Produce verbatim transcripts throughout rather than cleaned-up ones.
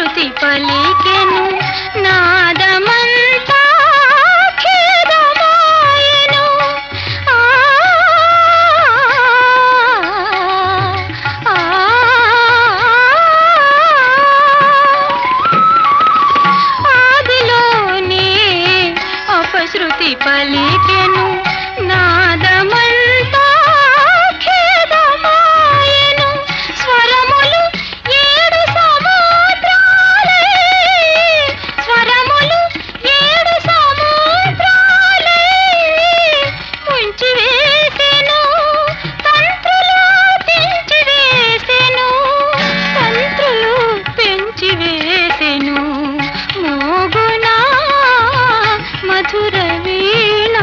అపశృతి పలికెను నాదమంతా ఖేదమాయెను. ఆ ఆదిలోనే అపశృతి పలికెను నాదమంతా ఖేదమాయెను. స్వరములు ఏడు సముద్రాలే, స్వరములు ఏడు సముద్రాలే ముంచి వేసెను. తంత్రులు పెంచి వేసెను, తంత్రులు పెంచి వేసెను. మోగునా మధుర వీణ.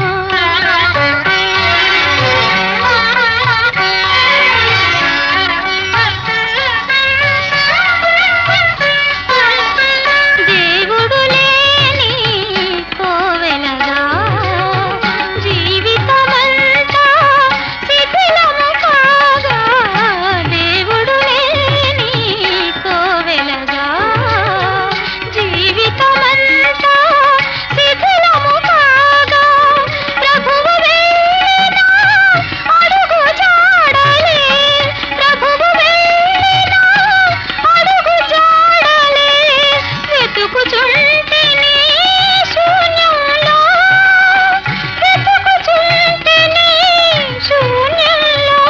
దేవుడు లేని కోవెలగా జీవితమంతా శిథిలము కాగా, దేవుడు లేని కోవెలగా జీవితమంతా శిథిలము కాగా, ప్రభువు వెళ్ళిన అడుగు జాడలే, ప్రభువు వెళ్ళిన అడుగు జాడలే వెతుకుచుంటిని శూన్యంలో, వెతుకుచుంటిని శూన్యంలో,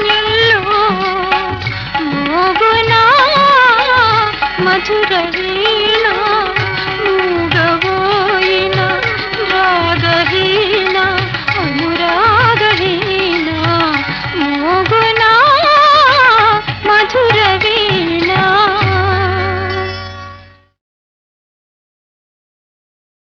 శూన్యంలో మోగునా మధుర వీణ.